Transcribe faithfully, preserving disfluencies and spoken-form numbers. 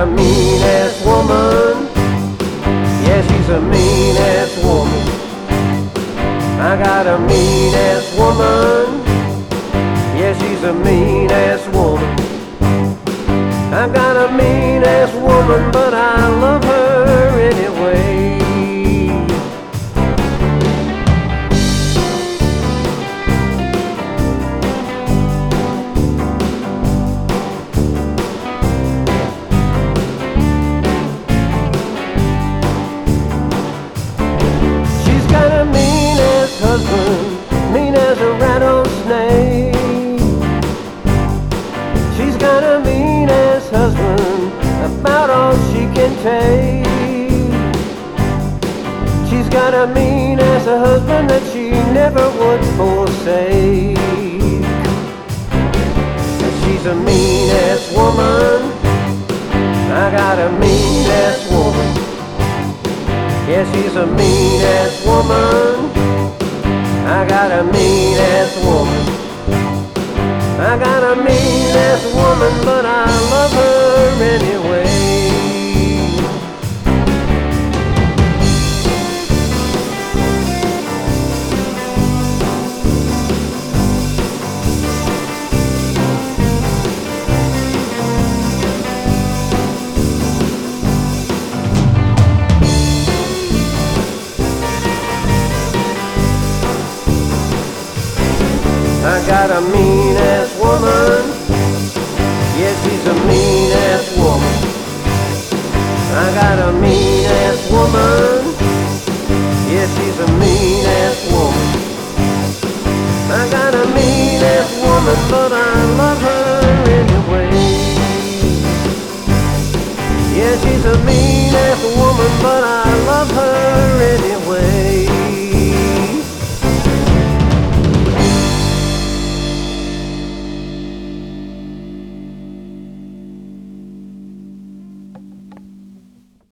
a mean-ass woman. Yeah, she's a mean-ass woman. I got a mean-ass woman. Yeah, she's a mean-ass woman. I got a mean-ass woman, but I love her anyway. She's got a mean-ass husband, mean as a rattlesnake. She's got a mean-ass husband, about all she can take. She's got a mean-ass husband that she never would forsake. She's a mean-ass woman. I got a mean-ass woman. Yeah, she's a mean-ass woman. I got a mean-ass woman. I got a mean-ass woman, but I love her anyway. I got a mean-ass woman. Yeah, she's a mean-ass woman. I got a mean-ass woman. Yeah, she's a mean-ass woman. I got a mean-ass woman, but